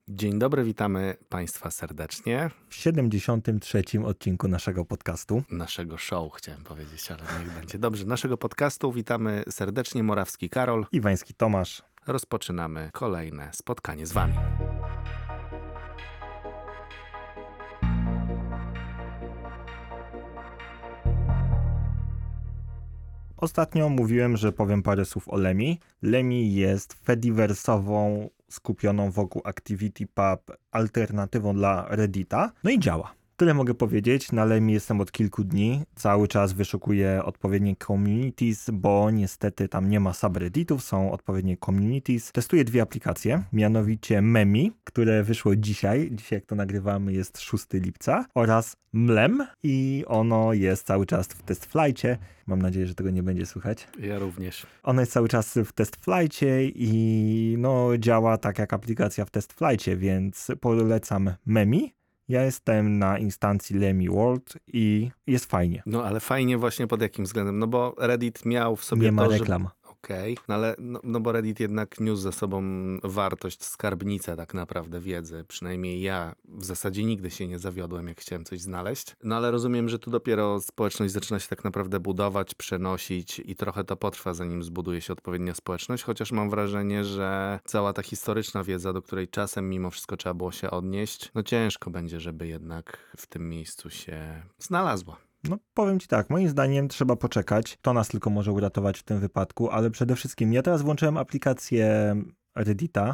Dzień dobry, witamy Państwa serdecznie. W 73. odcinku naszego podcastu. Naszego show chciałem powiedzieć, ale niech będzie. Dobrze, naszego podcastu witamy serdecznie Morawski Karol. Iwański Tomasz. Rozpoczynamy kolejne spotkanie z Wami. Ostatnio mówiłem, że powiem parę słów o Lemmy. Lemmy jest fediversową, skupioną wokół ActivityPub alternatywą dla Reddita. No i działa. Tyle mogę powiedzieć. Na Lemmy jestem od kilku dni. Cały czas wyszukuję odpowiednie communities, bo niestety tam nie ma subredditów, są odpowiednie communities. Testuję dwie aplikacje, mianowicie Memmy, które wyszło dzisiaj. Dzisiaj jak to nagrywamy jest 6 lipca. Oraz Mlem i ono jest cały czas w testflightie. Mam nadzieję, że tego nie będzie słychać. Ja również. Ono jest cały czas w testflightie i działa tak jak aplikacja w testflightie, więc polecam Memmy. Ja jestem na instancji Lemmy World i jest fajnie. No ale fajnie właśnie pod jakim względem? No bo Reddit miał w sobie Nie ma to, reklam. Okej, no ale no bo Reddit jednak niósł ze sobą wartość, skarbnicę tak naprawdę wiedzy. Przynajmniej ja w zasadzie nigdy się nie zawiodłem, jak chciałem coś znaleźć. No ale rozumiem, że tu dopiero społeczność zaczyna się tak naprawdę budować, przenosić i trochę to potrwa, zanim zbuduje się odpowiednia społeczność. Chociaż mam wrażenie, że cała ta historyczna wiedza, do której czasem mimo wszystko trzeba było się odnieść, no ciężko będzie, żeby jednak w tym miejscu się znalazła. No powiem Ci tak, moim zdaniem trzeba poczekać. To nas tylko może uratować w tym wypadku, ale przede wszystkim ja teraz włączyłem aplikację Reddita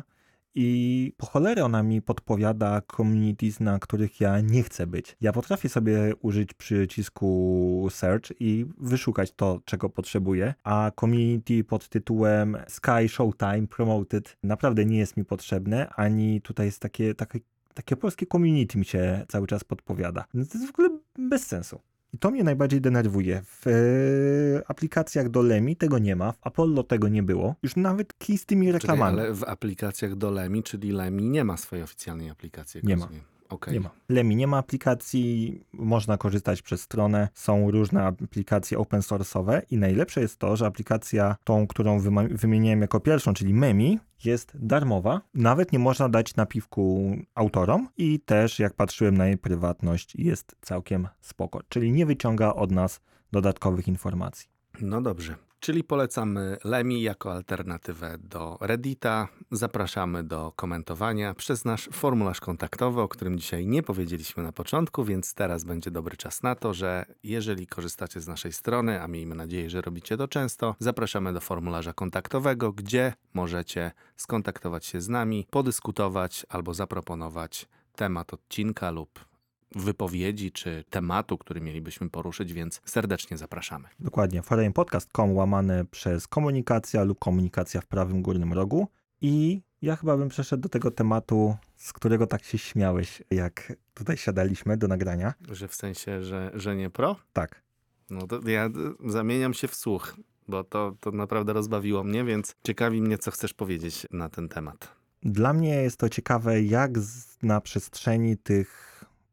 i po cholerę ona mi podpowiada communities, na których ja nie chcę być. Ja potrafię sobie użyć przycisku search i wyszukać to, czego potrzebuję, a community pod tytułem Sky Showtime Promoted naprawdę nie jest mi potrzebne, ani tutaj jest takie polskie community mi się cały czas podpowiada. No to jest w ogóle bez sensu. I to mnie najbardziej denerwuje. W aplikacjach do Lemmy tego nie ma, w Apollo tego nie było. Już nawet kij z tymi reklamami. Ale w aplikacjach do Lemmy, czyli Lemmy nie ma swojej oficjalnej aplikacji. Nie ma. Okay. Nie ma. Lemmy nie ma aplikacji, można korzystać przez stronę, są różne aplikacje open source'owe i najlepsze jest to, że aplikacja tą, którą wymieniłem jako pierwszą, czyli Memmy, jest darmowa, nawet nie można dać napiwku autorom i też jak patrzyłem na jej prywatność jest całkiem spoko, czyli nie wyciąga od nas dodatkowych informacji. No dobrze. Czyli polecamy Lemmy jako alternatywę do Reddita. Zapraszamy do komentowania przez nasz formularz kontaktowy, o którym dzisiaj nie powiedzieliśmy na początku, więc teraz będzie dobry czas na to, że jeżeli korzystacie z naszej strony, a miejmy nadzieję, że robicie to często, zapraszamy do formularza kontaktowego, gdzie możecie skontaktować się z nami, podyskutować albo zaproponować temat odcinka lub wypowiedzi czy tematu, który mielibyśmy poruszyć, więc serdecznie zapraszamy. Dokładnie, forumpodcast.com łamane przez komunikacja lub komunikacja w prawym górnym rogu i ja chyba bym przeszedł do tego tematu, z którego tak się śmiałeś, jak tutaj siadaliśmy do nagrania. Że w sensie, że nie pro? Tak. No to ja zamieniam się w słuch, bo to naprawdę rozbawiło mnie, więc ciekawi mnie, co chcesz powiedzieć na ten temat. Dla mnie jest to ciekawe, jak na przestrzeni tych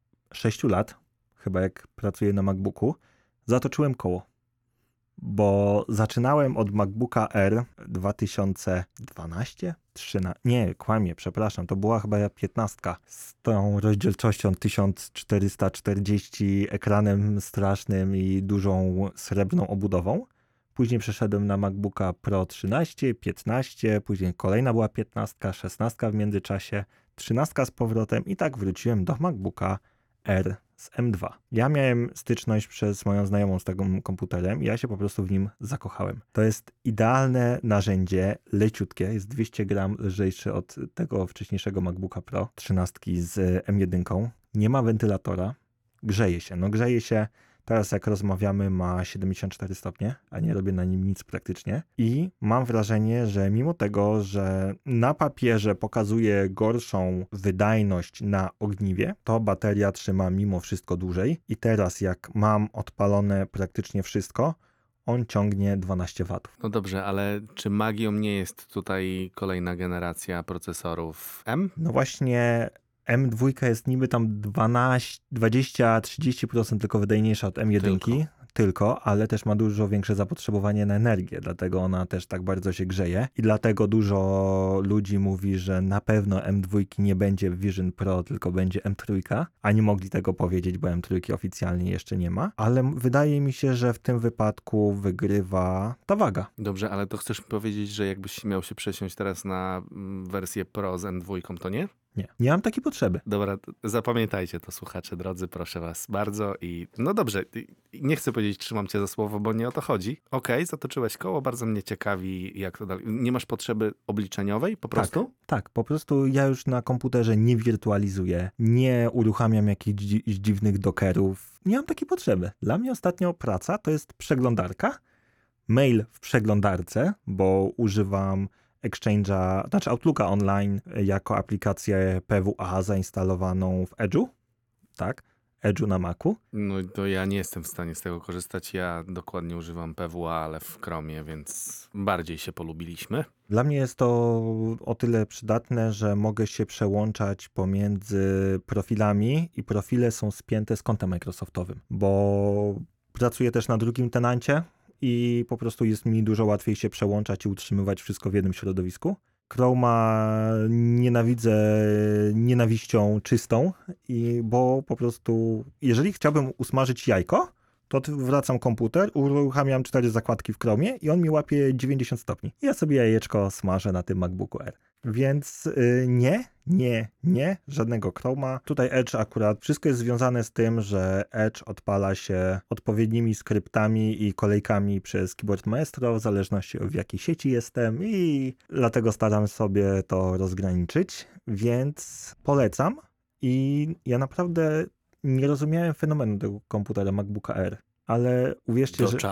6 lat, chyba jak pracuję na MacBooku, zatoczyłem koło. Bo zaczynałem od MacBooka R 2012? 13? Nie, kłamie, przepraszam, to była chyba 15 z tą rozdzielczością 1440, ekranem strasznym i dużą srebrną obudową. Później przeszedłem na MacBooka Pro 13, 15, później kolejna była 15, 16 w międzyczasie, 13 z powrotem i tak wróciłem do MacBooka R z M2. Ja miałem styczność przez moją znajomą z tego komputerem i ja się po prostu w nim zakochałem. To jest idealne narzędzie, leciutkie, jest 200 gram lżejszy od tego wcześniejszego MacBooka Pro 13 z M1. Nie ma wentylatora, grzeje się. Grzeje się. Teraz jak rozmawiamy ma 74 stopnie, a nie robię na nim nic praktycznie. I mam wrażenie, że mimo tego, że na papierze pokazuje gorszą wydajność na ogniwie, to bateria trzyma mimo wszystko dłużej. I teraz jak mam odpalone praktycznie wszystko, on ciągnie 12 W. No dobrze, ale czy magią nie jest tutaj kolejna generacja procesorów M? No właśnie M2 jest niby tam 20-30% tylko wydajniejsza od M1. tylko, ale też ma dużo większe zapotrzebowanie na energię, dlatego ona też tak bardzo się grzeje i dlatego dużo ludzi mówi, że na pewno M2 nie będzie Vision Pro, tylko będzie M3, a nie mogli tego powiedzieć, bo M3 oficjalnie jeszcze nie ma, ale wydaje mi się, że w tym wypadku wygrywa ta waga. Dobrze, ale to chcesz powiedzieć, że jakbyś miał się przesiąść teraz na wersję Pro z M2, to nie? Nie mam takiej potrzeby. Dobra, zapamiętajcie to, słuchacze drodzy, proszę was bardzo. I no dobrze, nie chcę powiedzieć, trzymam cię za słowo, bo nie o to chodzi. Okej, zatoczyłeś koło, bardzo mnie ciekawi, jak to dalej. Nie masz potrzeby obliczeniowej po prostu? Tak, po prostu ja już na komputerze nie wirtualizuję, nie uruchamiam jakichś dziwnych dockerów. Nie mam takiej potrzeby. Dla mnie ostatnio praca to jest przeglądarka, mail w przeglądarce, bo używam Exchange'a, znaczy Outlooka Online jako aplikację PWA zainstalowaną w Edge'u, tak, Edge'u na Macu. No to ja nie jestem w stanie z tego korzystać. Ja dokładnie używam PWA, ale w Chromie, więc bardziej się polubiliśmy. Dla mnie jest to o tyle przydatne, że mogę się przełączać pomiędzy profilami i profile są spięte z kontem Microsoftowym, bo pracuję też na drugim tenancie i po prostu jest mi dużo łatwiej się przełączać i utrzymywać wszystko w jednym środowisku. Chroma nienawidzę nienawiścią czystą, bo po prostu jeżeli chciałbym usmażyć jajko, to wracam komputer, uruchamiam 4 zakładki w Chromie i on mi łapie 90 stopni. I ja sobie jajeczko smażę na tym MacBooku Air. Więc nie, żadnego Chroma. Tutaj Edge akurat, wszystko jest związane z tym, że Edge odpala się odpowiednimi skryptami i kolejkami przez Keyboard Maestro, w zależności od w jakiej sieci jestem i dlatego staram sobie to rozgraniczyć, więc polecam i ja naprawdę nie rozumiałem fenomenu tego komputera MacBooka Air, ale uwierzcie, że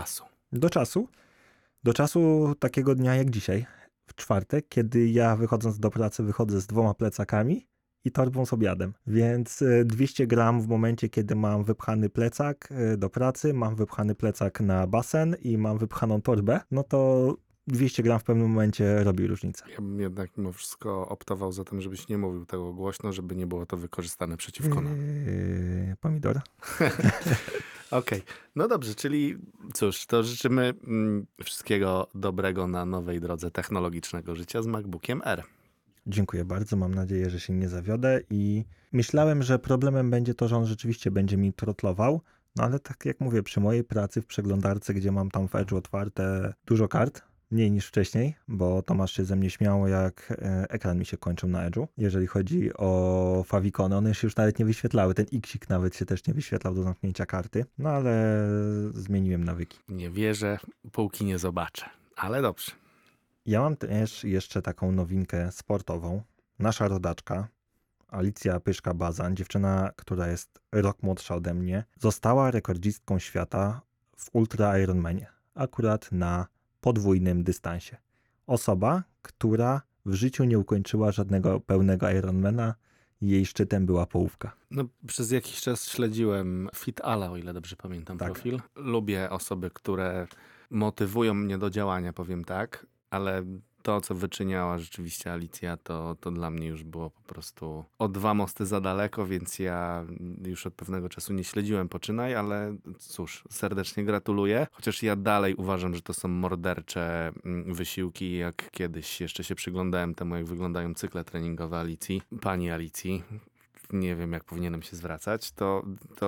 do czasu takiego dnia jak dzisiaj, w czwartek, kiedy ja wychodząc do pracy wychodzę z 2 plecakami i torbą z obiadem. Więc 200 gram w momencie, kiedy mam wypchany plecak do pracy, mam wypchany plecak na basen i mam wypchaną torbę, no to 200 gram w pewnym momencie robi różnicę. Ja bym jednak mimo wszystko optował za tym, żebyś nie mówił tego głośno, żeby nie było to wykorzystane przeciwko nam. Pomidor. Okej, no dobrze, czyli cóż, to życzymy wszystkiego dobrego na nowej drodze technologicznego życia z MacBookiem Air. Dziękuję bardzo, mam nadzieję, że się nie zawiodę i myślałem, że problemem będzie to, że on rzeczywiście będzie mi trotlował, no ale tak jak mówię, przy mojej pracy w przeglądarce, gdzie mam tam w Edge'u otwarte dużo kart, mniej niż wcześniej, bo Tomasz się ze mnie śmiało, jak ekran mi się kończył na Edge'u. Jeżeli chodzi o favicony, one się już nawet nie wyświetlały. Ten X-ik nawet się też nie wyświetlał do zamknięcia karty. No ale zmieniłem nawyki. Nie wierzę, półki nie zobaczę, ale dobrze. Ja mam też jeszcze taką nowinkę sportową. Nasza rodaczka, Alicja Pyszka-Bazan, dziewczyna, która jest rok młodsza ode mnie, została rekordzistką świata w Ultra Ironmanie. Akurat na podwójnym dystansie. Osoba, która w życiu nie ukończyła żadnego pełnego Ironmana, jej szczytem była połówka. No, przez jakiś czas śledziłem FitAla, o ile dobrze pamiętam profil. Lubię osoby, które motywują mnie do działania, powiem tak, ale to, co wyczyniała rzeczywiście Alicja, to dla mnie już było po prostu o 2 mosty za daleko, więc ja już od pewnego czasu nie śledziłem poczynań, ale cóż, serdecznie gratuluję. Chociaż ja dalej uważam, że to są mordercze wysiłki, jak kiedyś jeszcze się przyglądałem temu, jak wyglądają cykle treningowe Alicji. Pani Alicji, nie wiem, jak powinienem się zwracać, to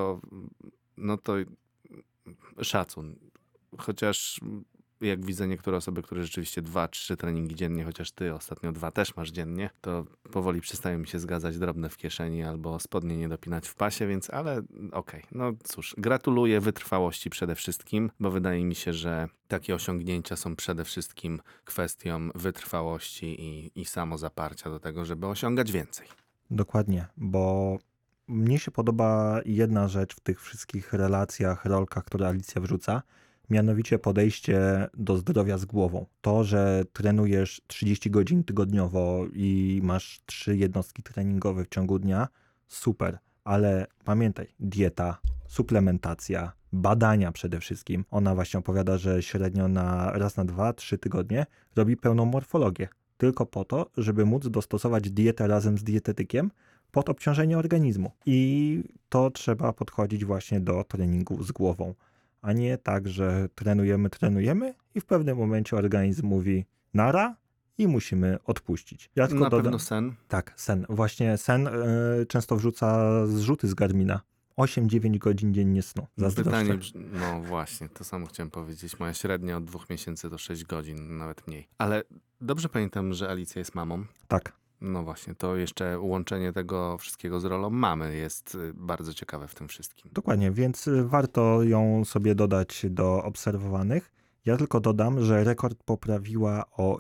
szacun. Chociaż jak widzę niektóre osoby, które rzeczywiście 2-3 treningi dziennie, chociaż ty ostatnio 2 też masz dziennie, to powoli przestają mi się zgadzać, drobne w kieszeni albo spodnie nie dopinać w pasie, więc ale okej. No cóż, gratuluję wytrwałości przede wszystkim, bo wydaje mi się, że takie osiągnięcia są przede wszystkim kwestią wytrwałości i samozaparcia do tego, żeby osiągać więcej. Dokładnie, bo mnie się podoba jedna rzecz w tych wszystkich relacjach, rolkach, które Alicja wrzuca, mianowicie podejście do zdrowia z głową. To, że trenujesz 30 godzin tygodniowo i masz 3 jednostki treningowe w ciągu dnia, super, ale pamiętaj, dieta, suplementacja, badania przede wszystkim. Ona właśnie opowiada, że średnio raz na 2-3 tygodnie robi pełną morfologię. Tylko po to, żeby móc dostosować dietę razem z dietetykiem pod obciążenie organizmu. I to trzeba podchodzić właśnie do treningu z głową. a nie tak, że trenujemy i w pewnym momencie organizm mówi nara i musimy odpuścić. Ja tylko Na dodam, pewno sen. tak, sen. Właśnie sen często wrzuca zrzuty z Garmina. 8-9 godzin dziennie snu. Zazdroszczę. Pytanie, no właśnie, to samo chciałem powiedzieć. Moja średnia od 2 miesięcy to 6 godzin, nawet mniej. Ale dobrze pamiętam, że Alicja jest mamą. Tak. No właśnie, to jeszcze łączenie tego wszystkiego z rolą mamy jest bardzo ciekawe w tym wszystkim. Dokładnie, więc warto ją sobie dodać do obserwowanych. Ja tylko dodam, że rekord poprawiła o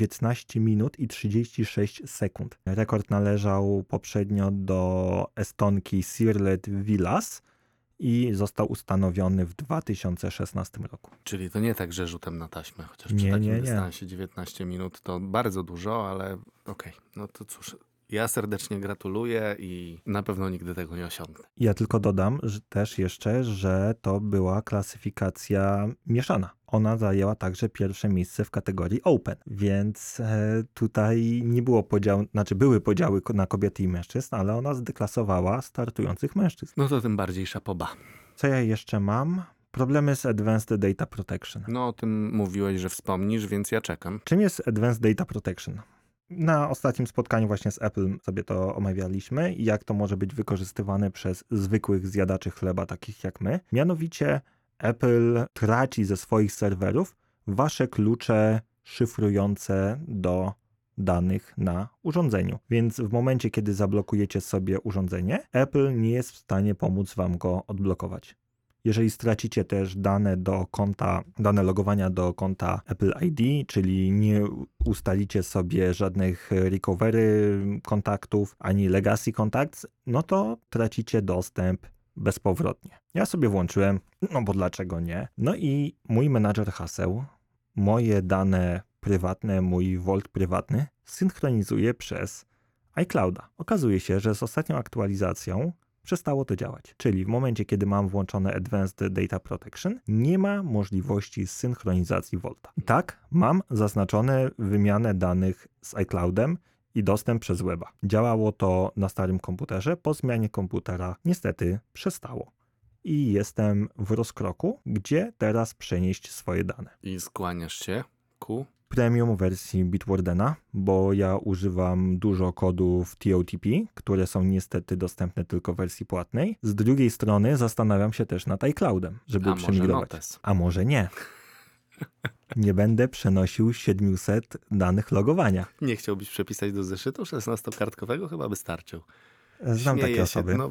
19 minut i 36 sekund. Rekord należał poprzednio do Estonki Sirlet Vilas i został ustanowiony w 2016 roku. Czyli to nie tak, że rzutem na taśmę, chociaż Nie, przy takim nie, nie. dystansie 19 minut to bardzo dużo, ale okej. No to cóż, ja serdecznie gratuluję i na pewno nigdy tego nie osiągnę. Ja tylko dodam że też jeszcze, że to była klasyfikacja mieszana. Ona zajęła także pierwsze miejsce w kategorii Open, więc tutaj nie było podziału, znaczy były podziały na kobiety i mężczyzn, ale ona zdeklasowała startujących mężczyzn. No to tym bardziej szapoba. Co ja jeszcze mam? Problemy z Advanced Data Protection. No o tym mówiłeś, że wspomnisz, więc ja czekam. Czym jest Advanced Data Protection? Na ostatnim spotkaniu właśnie z Apple sobie to omawialiśmy i jak to może być wykorzystywane przez zwykłych zjadaczy chleba, takich jak my. Mianowicie Apple traci ze swoich serwerów wasze klucze szyfrujące do danych na urządzeniu. Więc w momencie, kiedy zablokujecie sobie urządzenie, Apple nie jest w stanie pomóc wam go odblokować. Jeżeli stracicie też dane logowania do konta Apple ID, czyli nie ustalicie sobie żadnych recovery kontaktów, ani legacy contacts, no to tracicie dostęp bezpowrotnie. Ja sobie włączyłem, no bo dlaczego nie? No i mój menadżer haseł, moje dane prywatne, mój Vault prywatny synchronizuje przez iClouda. Okazuje się, że z ostatnią aktualizacją przestało to działać. Czyli w momencie, kiedy mam włączone Advanced Data Protection, nie ma możliwości synchronizacji Volta. I tak, mam zaznaczone wymianę danych z iCloudem i dostęp przez weba. Działało to na starym komputerze, po zmianie komputera niestety przestało. I jestem w rozkroku, gdzie teraz przenieść swoje dane. I skłaniasz się ku? Premium wersji Bitwardena, bo ja używam dużo kodów TOTP, które są niestety dostępne tylko w wersji płatnej. Z drugiej strony zastanawiam się też nad iCloudem, żeby przemigrować. Notes. A może nie? Nie będę przenosił 700 danych logowania. Nie chciałbyś przepisać do zeszytu 16-kartkowego? Chyba by starczył. Znam takie Śmieję osoby. się.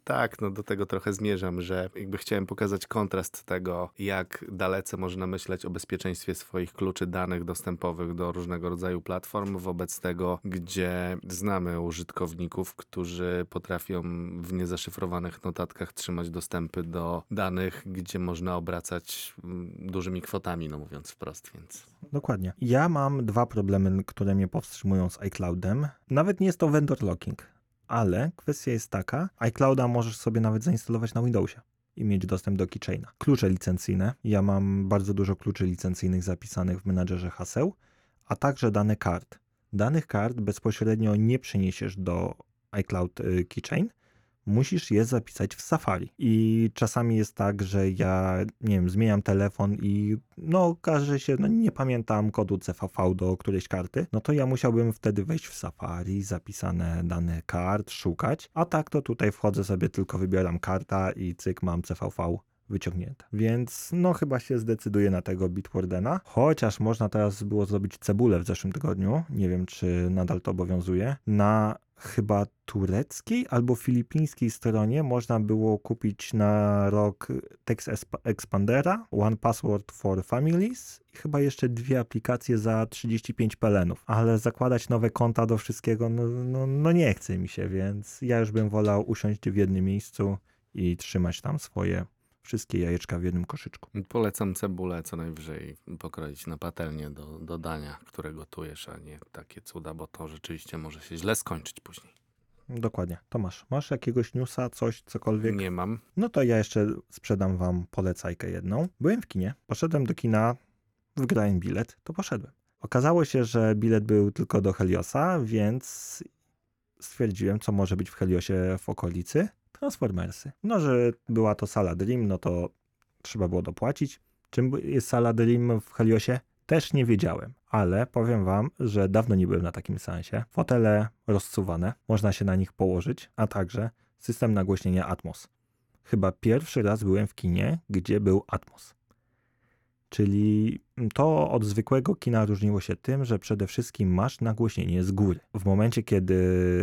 No do tego trochę zmierzam, że jakby chciałem pokazać kontrast tego, jak dalece można myśleć o bezpieczeństwie swoich kluczy danych dostępowych do różnego rodzaju platform, wobec tego, gdzie znamy użytkowników, którzy potrafią w niezaszyfrowanych notatkach trzymać dostępy do danych, gdzie można obracać dużymi kwotami, no mówiąc wprost, więc... Dokładnie. Ja mam 2 problemy, które mnie powstrzymują z iCloudem. Nawet nie jest to vendor locking. Ale kwestia jest taka, iClouda możesz sobie nawet zainstalować na Windowsie i mieć dostęp do keychaina. Klucze licencyjne. Ja mam bardzo dużo kluczy licencyjnych zapisanych w menadżerze haseł, a także dane kart. Danych kart bezpośrednio nie przeniesiesz do iCloud Keychain, musisz je zapisać w Safari. I czasami jest tak, że ja, nie wiem, zmieniam telefon i okaże się, nie pamiętam kodu CVV do którejś karty, no to ja musiałbym wtedy wejść w Safari, zapisane dane kart, szukać, a tak to tutaj wchodzę sobie, tylko wybieram karta i cyk, mam CVV wyciągnięte. Więc chyba się zdecyduję na tego Bitwardena, chociaż można teraz było zrobić cebulę w zeszłym tygodniu, nie wiem czy nadal to obowiązuje, na chyba tureckiej albo filipińskiej stronie można było kupić na rok Text Expandera, One Password for Families i chyba jeszcze 2 aplikacje za 35 pelenów. Ale zakładać nowe konta do wszystkiego, nie chce mi się, więc ja już bym wolał usiąść w jednym miejscu i trzymać tam swoje wszystkie jajeczka w jednym koszyczku. Polecam cebulę co najwyżej pokroić na patelnię do dania, które gotujesz, a nie takie cuda, bo to rzeczywiście może się źle skończyć później. Dokładnie. Tomasz, masz jakiegoś newsa, coś, cokolwiek? Nie mam. No to ja jeszcze sprzedam wam polecajkę jedną. Byłem w kinie, poszedłem do kina, wygrałem bilet, to poszedłem. Okazało się, że bilet był tylko do Heliosa, więc stwierdziłem, co może być w Heliosie w okolicy. Transformersy. Że była to sala Dream, to trzeba było dopłacić. Czym jest sala Dream w Heliosie? Też nie wiedziałem, ale powiem wam, że dawno nie byłem na takim seansie. Fotele rozsuwane, można się na nich położyć, a także system nagłośnienia Atmos. Chyba pierwszy raz byłem w kinie, gdzie był Atmos. Czyli to od zwykłego kina różniło się tym, że przede wszystkim masz nagłośnienie z góry. W momencie, kiedy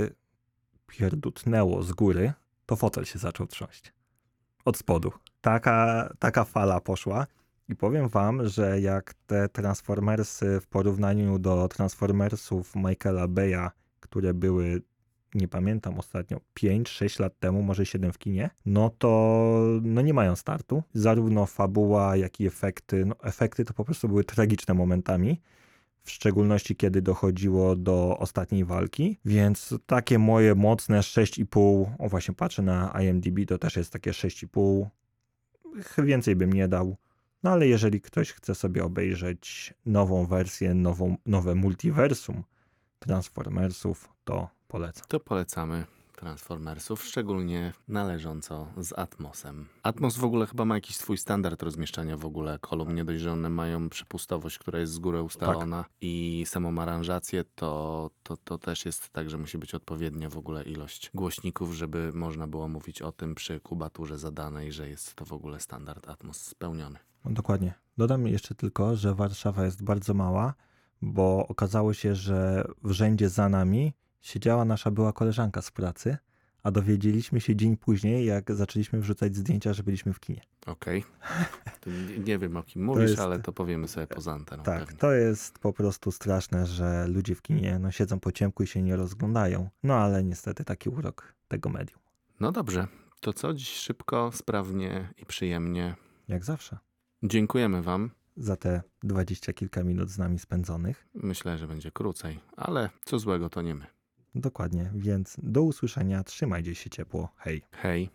pierdutnęło z góry, to fotel się zaczął trząść. Od spodu. Taka fala poszła. I powiem wam, że jak te Transformersy w porównaniu do Transformersów Michaela Bay'a, które były, nie pamiętam ostatnio, 5-6 lat temu, może 7 w kinie, no to nie mają startu. Zarówno fabuła, jak i efekty. No, efekty to po prostu były tragiczne momentami. W szczególności kiedy dochodziło do ostatniej walki, więc takie moje mocne 6,5, o właśnie patrzę na IMDb, to też jest takie 6,5, więcej bym nie dał, no ale jeżeli ktoś chce sobie obejrzeć nową wersję, nowe multiversum Transformersów, to polecam. To polecamy Transformersów, szczególnie należąco z Atmosem. Atmos w ogóle chyba ma jakiś swój standard rozmieszczania w ogóle kolumn. Nie dość, że one mają przepustowość, która jest z góry ustalona i samą aranżację, to też jest tak, że musi być odpowiednia w ogóle ilość głośników, żeby można było mówić o tym przy kubaturze zadanej, że jest to w ogóle standard Atmos spełniony. No, dokładnie. Dodam jeszcze tylko, że Warszawa jest bardzo mała, bo okazało się, że w rzędzie za nami siedziała nasza była koleżanka z pracy, a dowiedzieliśmy się dzień później, jak zaczęliśmy wrzucać zdjęcia, że byliśmy w kinie. Okej. To nie wiem, o kim mówisz, jest- ale to powiemy sobie poza anteną. Tak, pewnie. to jest po prostu straszne, że ludzie w kinie siedzą po ciemku i się nie rozglądają. No ale niestety taki urok tego medium. No dobrze, to co dziś szybko, sprawnie i przyjemnie. Jak zawsze. Dziękujemy wam. Za te 20 kilka minut z nami spędzonych. Myślę, że będzie krócej, ale co złego to nie my. Dokładnie, więc do usłyszenia, trzymajcie się ciepło, hej. Hej.